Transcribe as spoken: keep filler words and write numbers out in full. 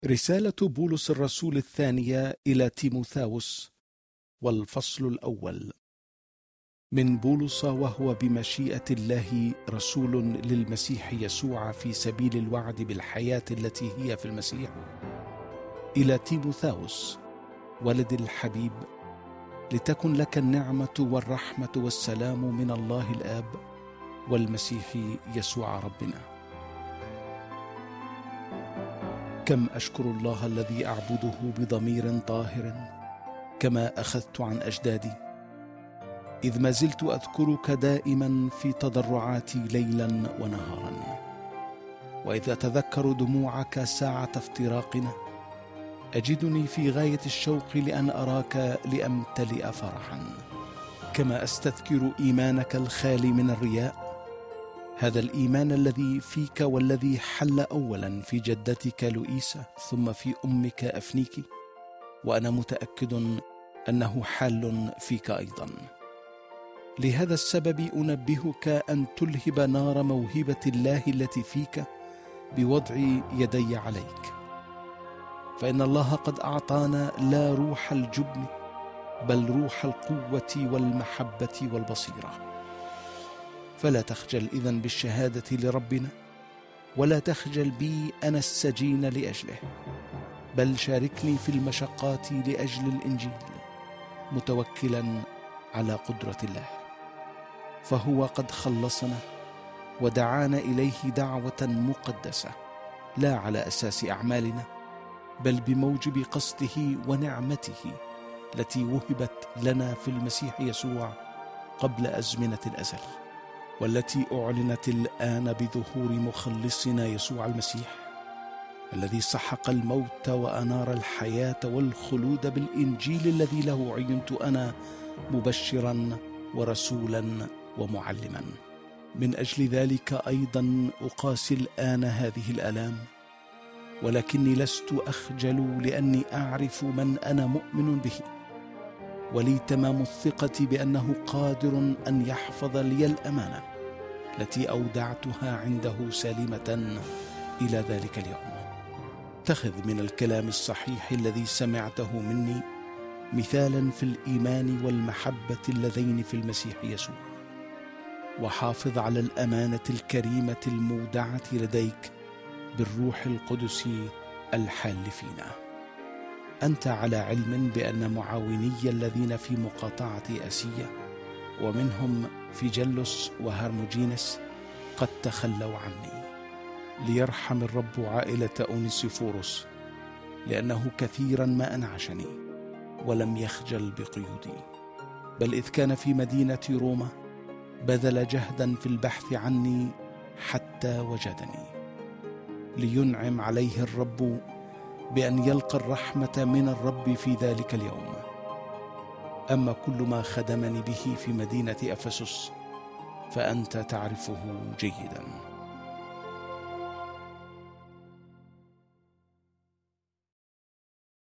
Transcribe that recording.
رسالة بولس الرسول الثانية إلى تيموثاوس، والفصل الأول. من بولس، وهو بمشيئة الله رسول للمسيح يسوع في سبيل الوعد بالحياة التي هي في المسيح، إلى تيموثاوس ولد الحبيب، لتكن لك النعمة والرحمة والسلام من الله الآب والمسيح يسوع ربنا. كم أشكر الله الذي أعبده بضمير طاهر كما أخذت عن أجدادي، إذ ما زلت أذكرك دائما في تضرعاتي ليلا ونهارا، وإذ أتذكر دموعك ساعة افتراقنا أجدني في غاية الشوق لأن أراك لأمتلئ فرحا، كما أستذكر إيمانك الخالي من الرياء، هذا الإيمان الذي فيك والذي حل أولا في جدتك لؤيسة ثم في أمك أفنيكي، وأنا متأكد أنه حال فيك أيضا. لهذا السبب أنبهك أن تلهب نار موهبة الله التي فيك بوضع يدي عليك، فإن الله قد أعطانا لا روح الجبن بل روح القوة والمحبة والبصيرة. فلا تخجل إذن بالشهادة لربنا، ولا تخجل بي أنا السجين لأجله، بل شاركني في المشقات لأجل الإنجيل، متوكلا على قدرة الله، فهو قد خلصنا ودعانا إليه دعوة مقدسة، لا على أساس أعمالنا بل بموجب قصده ونعمته التي وهبت لنا في المسيح يسوع قبل أزمنة الأزل، والتي أعلنت الآن بظهور مخلصنا يسوع المسيح، الذي سحق الموت وأنار الحياة والخلود بالإنجيل الذي له عينت أنا مبشرا ورسولا ومعلما. من أجل ذلك أيضا أقاسي الآن هذه الآلام، ولكني لست أخجل لأني أعرف من أنا مؤمن به، ولي تمام الثقة بأنه قادر أن يحفظ لي الأمانة التي أودعتها عنده سالمة إلى ذلك اليوم. اتخذ من الكلام الصحيح الذي سمعته مني مثالا في الإيمان والمحبة اللذين في المسيح يسوع، وحافظ على الأمانة الكريمة المودعة لديك بالروح القدس الحال فينا. أنت على علم بأن معاوني الذين في مقاطعة آسيا، ومنهم فيجلس وهرموجينس، قد تخلوا عني، ليرحم الرب عائلة أونيسيفوروس، لأنه كثيرا ما أنعشني ولم يخجل بقيودي، بل إذ كان في مدينة روما بذل جهدا في البحث عني حتى وجدني، لينعم عليه الرب بأن يلقى الرحمة من الرب في ذلك اليوم. أما كل ما خدمني به في مدينة أفسس فأنت تعرفه جيدا.